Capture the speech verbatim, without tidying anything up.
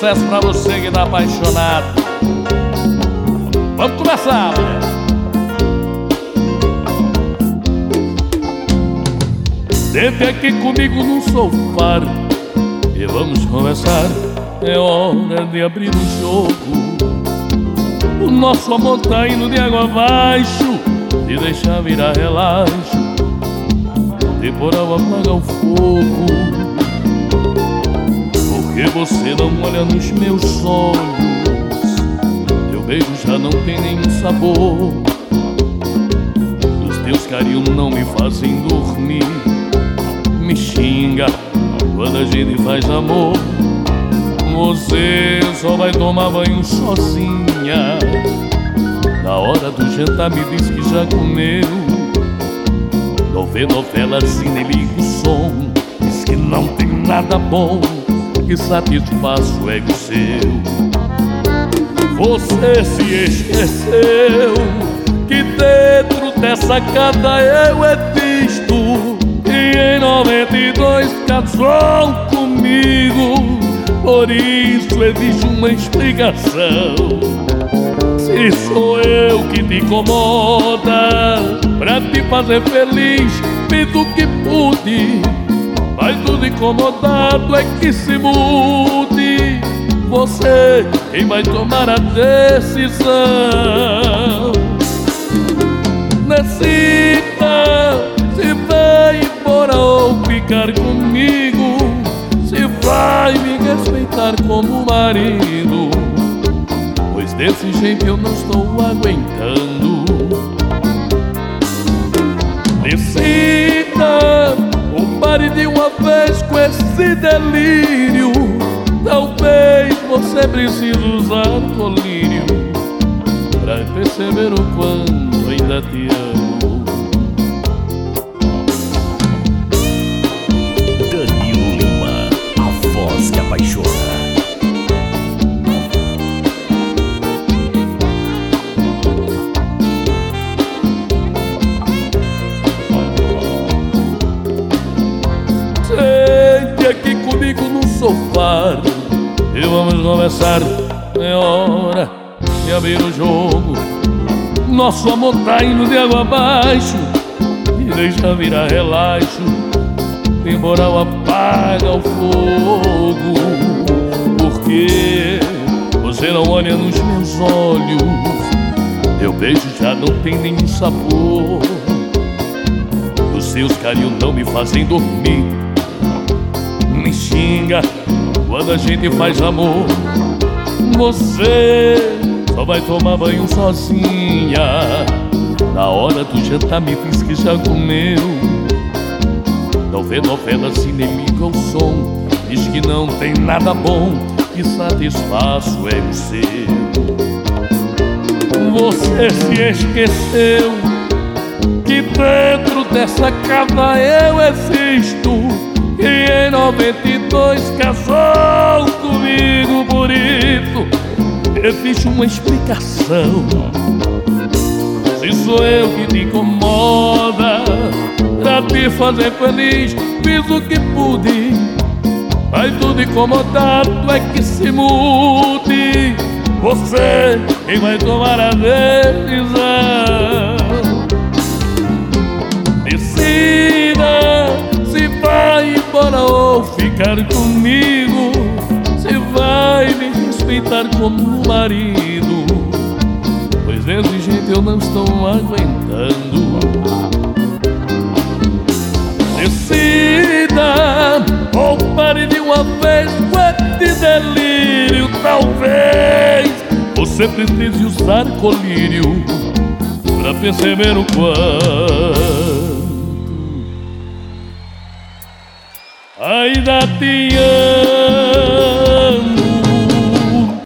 sucesso pra você que tá apaixonado. Vamos começar, mulher. Sente aqui comigo no sofá e vamos conversar. É hora de abrir o jogo. O nosso amor tá indo de água abaixo, de deixar virar relaxo. Temporal apaga o fogo, porque você não olha nos meus olhos. Teu beijo já não tem nenhum sabor. Os teus carinhos não me fazem dormir. Me xinga quando a gente faz amor. Você só vai tomar banho sozinha. Na hora do jantar me diz que já comeu. Não vê novela assim, nem liga o som. Diz que não tem nada bom que satisfaz o ego seu. Você se esqueceu que dentro dessa casa eu existo. E em noventa e dois casou comigo. Por isso existe uma explicação. Se sou eu que te incomoda, pra te fazer feliz fiz o que pude. Mas tudo incomodado é que se mude. Você quem vai tomar a decisão. Decida se vai embora ou ficar comigo. Se vai me respeitar como marido, pois desse jeito eu não estou aguentando. Decida ou pare de uma vez com esse delírio. Talvez você precise usar colírio pra perceber o quanto ainda te amo. Que apaixona. Sente aqui comigo no sofá e vamos conversar. É hora de abrir o jogo. Nosso amor tá indo de água abaixo e deixa virar relaxo. Temporal apaga o fogo, porque você não olha nos meus olhos. Meu beijo já não tem nenhum sabor. Os seus carinhos não me fazem dormir. Me xinga quando a gente faz amor. Você só vai tomar banho sozinha. Na hora do jantar me diz que já comeu. Não vê novela assim, nem liga o som. Diz que não tem nada bom que satisfaz o ego seu. Você se esqueceu que dentro dessa casa eu existo. E em noventa e dois casou comigo. Por isso existe uma explicação. Se sou eu que te incomoda, pra te fazer feliz fiz o que pude. Mas tudo incomodado é que se mude. Você quem vai tomar a decisão. Decida se vai embora ou ficar comigo. Se vai me respeitar como marido, pois desse jeito eu não estou aguentando. Decida ou pare de uma vez com esse delírio. Talvez você precise usar colírio pra perceber o quanto ainda te amo.